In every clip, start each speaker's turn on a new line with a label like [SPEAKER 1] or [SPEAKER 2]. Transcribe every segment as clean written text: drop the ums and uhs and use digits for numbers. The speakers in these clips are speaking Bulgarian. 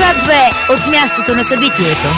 [SPEAKER 1] Свят 2 от мястото на събитието.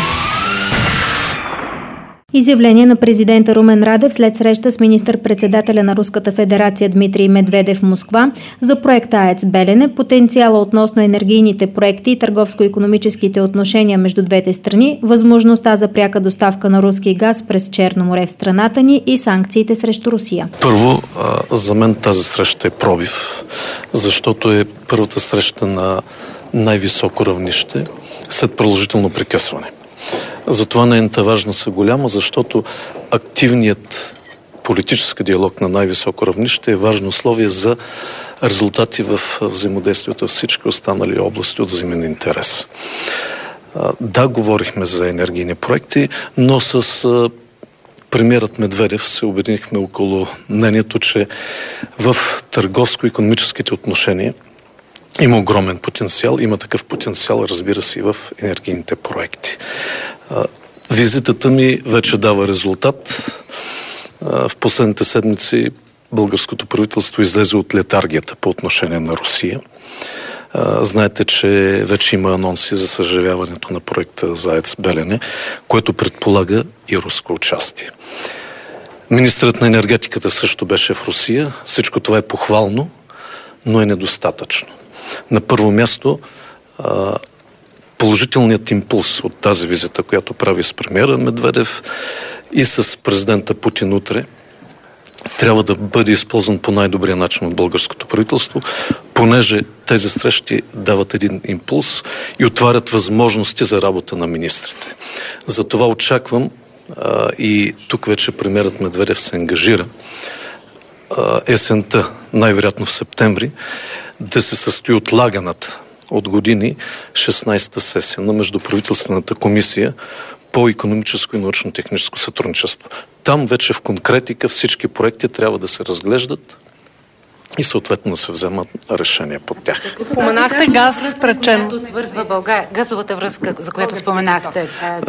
[SPEAKER 2] Изявление на президента Румен Радев след среща с министър-председателя на Руската федерация Дмитрий Медведев в Москва за проекта АЕЦ Белене, потенциала относно енергийните проекти и търговско-икономическите отношения между двете страни, възможността за пряка доставка на руски газ през Черно море в страната ни и санкциите срещу Русия.
[SPEAKER 3] Първо, за мен тази среща е пробив, защото е първата среща на най-високо равнище след продължително прекъсване. Затова нейната важност са голяма, защото активният политически диалог на най-високо равнище е важно условие за резултати в взаимодействието в всички останали области от взаимен интерес. Да, говорихме за енергийни проекти, но с премиерът Медведев се обединихме около мнението, че в търговско-икономическите отношения има огромен потенциал. Има такъв потенциал, разбира се, и в енергийните проекти. Визитата ми вече дава резултат. В последните седмици българското правителство излезе от летаргията по отношение на Русия. Знаете, че вече има анонси за съживяването на проекта за АЕЦ Белене, което предполага и руско участие. Министърът на енергетиката също беше в Русия. Всичко това е похвално, но е недостатъчно. На първо място, положителният импулс от тази визита, която прави с премиера Медведев и с президента Путин утре, трябва да бъде използван по най-добрия начин от българското правителство, понеже тези срещи дават един импулс и отварят възможности за работа на министрите. Затова очаквам, и тук вече премиерът Медведев се ангажира, есента, най-вероятно в септември, да се състои отлаганата от години 16-та сесия на Междуправителствената комисия по икономическо и научно-техническо сътрудничество. Там вече в конкретика всички проекти трябва да се разглеждат и съответно да се вземат решения по тях.
[SPEAKER 4] Споменахте газ, пречем.
[SPEAKER 5] Свързва България. Газовата връзка, за която споменахте.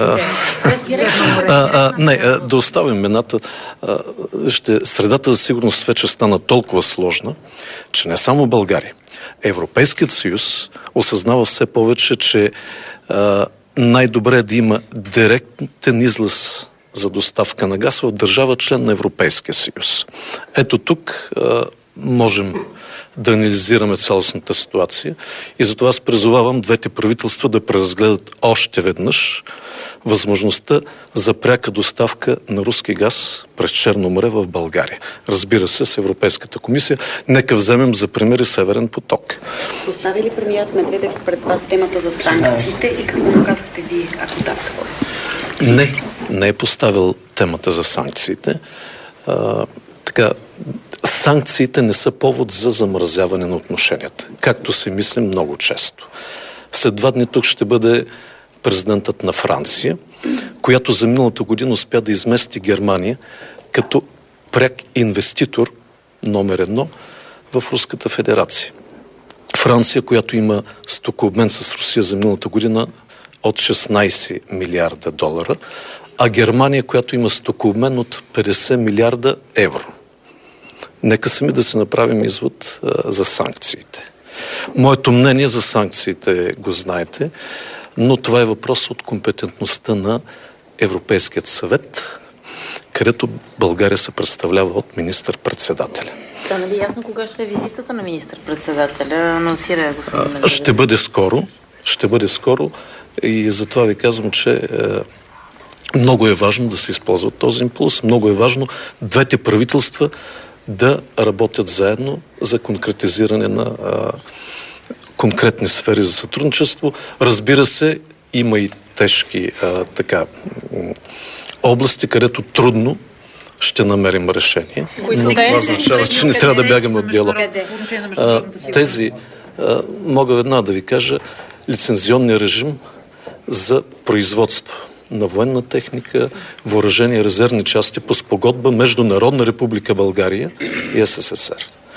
[SPEAKER 3] Да оставим имената. Средата за сигурност вече стана толкова сложна, че не само България. Европейският съюз осъзнава все повече, че най-добре е да има директен излаз за доставка на газ в държава член на Европейския съюз. Ето тук можем да анализираме цялостната ситуация и затова аз призовавам двете правителства да преразгледат още веднъж възможността за пряка доставка на руски газ през Черно море в България. Разбира се, с Европейската комисия. Нека вземем за пример и Северен поток.
[SPEAKER 6] Поставя ли премиерът Медведев пред вас темата за санкциите и какво му казвате вие, ако така?
[SPEAKER 3] Не е поставил темата за санкциите. Санкциите не са повод за замразяване на отношенията, както се мисли много често. След 2 дни тук ще бъде президентът на Франция, която за миналата година успя да измести Германия като пряк инвеститор номер 1 в Руската федерация. Франция, която има стокообмен с Русия за миналата година от 16 милиарда долара, а Германия, която има стокообмен от 50 милиарда евро. Нека сами да се направим извод за санкциите. Моето мнение за санкциите го знаете, но това е въпрос от компетентността на Европейският съвет, където България се представлява от министър-председателя.
[SPEAKER 6] Стана ли ясно кога ще е визитата на министър-председателя? Анонсира господин Медведев.
[SPEAKER 3] Ще бъде скоро и затова ви казвам, че много е важно да се използва този импулс, много е важно двете правителства да работят заедно за конкретизиране на конкретни сфери за сътрудничество. Разбира се, има и тежки области, където трудно ще намерим решение. Но това означава, че не трябва да бягаме от диалог. Мога веднага да ви кажа, лицензионния режим за производство на военна техника, въоръжени резервни части по спогодба между Народна република България и СССР.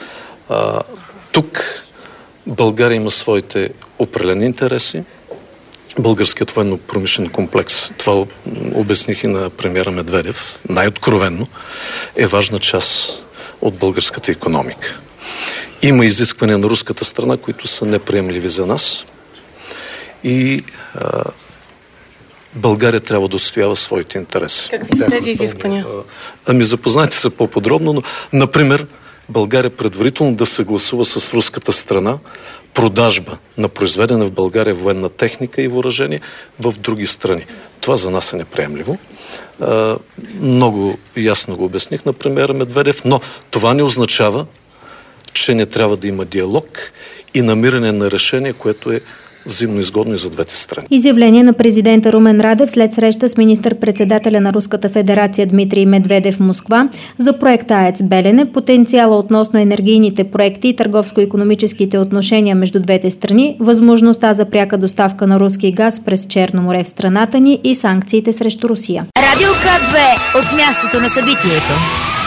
[SPEAKER 3] Тук България има своите определени интереси. Българският военно-промишлен комплекс, това обясних и на премиера Медведев, най-откровенно, е важна част от българската икономика. Има изисквания на руската страна, които са неприемливи за нас. и България трябва да отстоява своите интереси.
[SPEAKER 4] Какви са тези изисквания?
[SPEAKER 3] Запознайте се по-подробно, но, например, България предварително да съгласува с руската страна продажба на произведена в България военна техника и въоръжение в други страни. Това за нас е неприемливо. Много ясно го обясних на премиера Медведев, но това не означава, че не трябва да има диалог и намиране на решение, което е взаимно изгодно и за двете страни.
[SPEAKER 2] Изявление на президента Румен Радев след среща с министър-председателя на Руската федерация Дмитрий Медведев в Москва за проекта АЕЦ Белене, потенциала относно енергийните проекти и търговско-икономическите отношения между двете страни, възможността за пряка доставка на руски газ през Черно море в страната ни и санкциите срещу Русия.
[SPEAKER 1] Радио К2 от мястото на събитието.